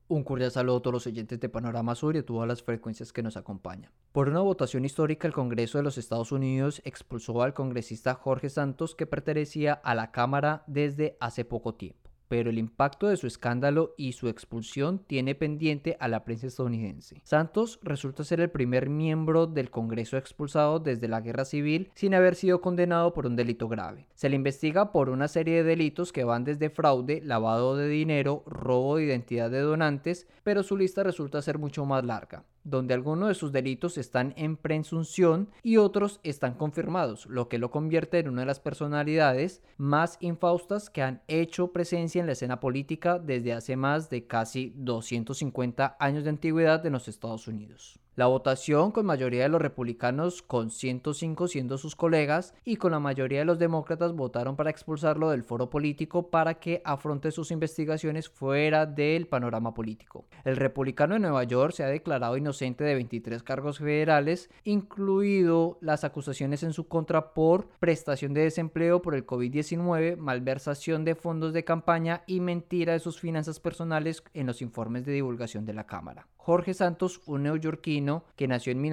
Un cordial saludo a todos los oyentes de Panorama Sur y a todas las frecuencias que nos acompañan. Por una votación histórica, el Congreso de los Estados Unidos expulsó al congresista Jorge Santos, que pertenecía a la Cámara desde hace poco tiempo. Pero el impacto de su escándalo y su expulsión tiene pendiente a la prensa estadounidense. Santos resulta ser el primer miembro del Congreso expulsado desde la Guerra Civil sin haber sido condenado por un delito grave. Se le investiga por una serie de delitos que van desde fraude, lavado de dinero, robo de identidad de donantes, pero su lista resulta ser mucho más larga, donde algunos de sus delitos están en presunción y otros están confirmados, lo que lo convierte en una de las personalidades más infaustas que han hecho presencia en la escena política desde hace más de casi 250 años de antigüedad en los Estados Unidos. La votación, con mayoría de los republicanos con 105 siendo sus colegas, y con la mayoría de los demócratas, votaron para expulsarlo del foro político para que afronte sus investigaciones fuera del panorama político. El republicano de Nueva York se ha declarado inocente de 23 cargos federales, incluido las acusaciones en su contra por prestación de desempleo por el COVID-19, malversación de fondos de campaña y mentira de sus finanzas personales en los informes de divulgación de la Cámara. Jorge Santos, un neoyorquino que nació en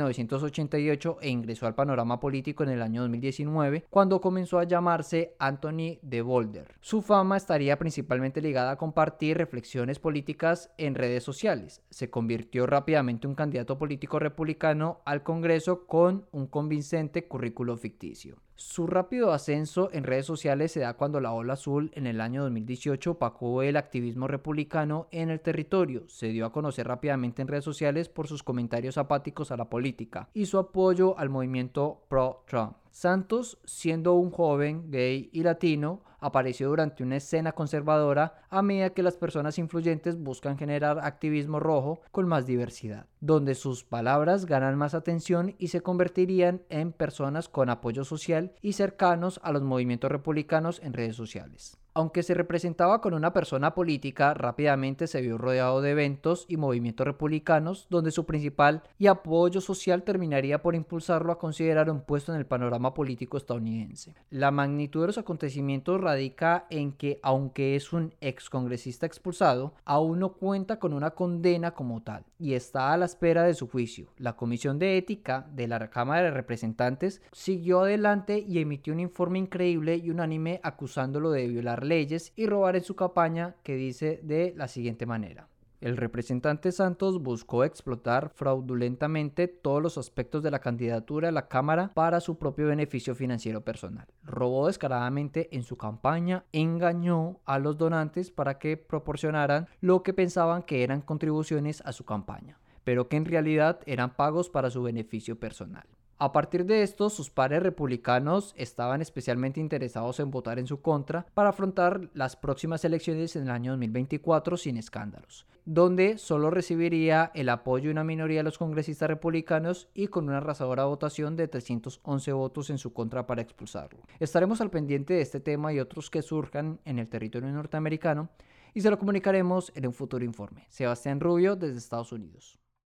1988 e ingresó al panorama político en el año 2019, cuando comenzó a llamarse Anthony de Boulder. Su fama estaría principalmente ligada a compartir reflexiones políticas en redes sociales. Se convirtió rápidamente en un candidato político republicano al Congreso con un convincente currículo ficticio. Su rápido ascenso en redes sociales se da cuando la Ola Azul en el año 2018 opacó el activismo republicano en el territorio. Se dio a conocer rápidamente en redes sociales por sus comentarios apáticos a la política y su apoyo al movimiento pro-Trump. Santos, siendo un joven gay y latino, apareció durante una escena conservadora a medida que las personas influyentes buscan generar activismo rojo con más diversidad, donde sus palabras ganan más atención y se convertirían en personas con apoyo social y cercanos a los movimientos republicanos en redes sociales. Aunque se representaba con una persona política, rápidamente se vio rodeado de eventos y movimientos republicanos donde su principal y apoyo social terminaría por impulsarlo a considerar un puesto en el panorama político estadounidense. La magnitud de los acontecimientos radica en que, aunque es un excongresista expulsado, aún no cuenta con una condena como tal y está a la espera de su juicio. La Comisión de Ética de la Cámara de Representantes siguió adelante y emitió un informe increíble y unánime acusándolo de violar leyes y robar en su campaña, que dice de la siguiente manera: el representante Santos buscó explotar fraudulentamente todos los aspectos de la candidatura a la Cámara para su propio beneficio financiero personal. Robó descaradamente en su campaña, engañó a los donantes para que proporcionaran lo que pensaban que eran contribuciones a su campaña, pero que en realidad eran pagos para su beneficio personal. A partir de esto, sus pares republicanos estaban especialmente interesados en votar en su contra para afrontar las próximas elecciones en el año 2024 sin escándalos, donde solo recibiría el apoyo de una minoría de los congresistas republicanos y con una arrasadora votación de 311 votos en su contra para expulsarlo. Estaremos al pendiente de este tema y otros que surjan en el territorio norteamericano y se lo comunicaremos en un futuro informe. Sebastián Rubio, desde Estados Unidos.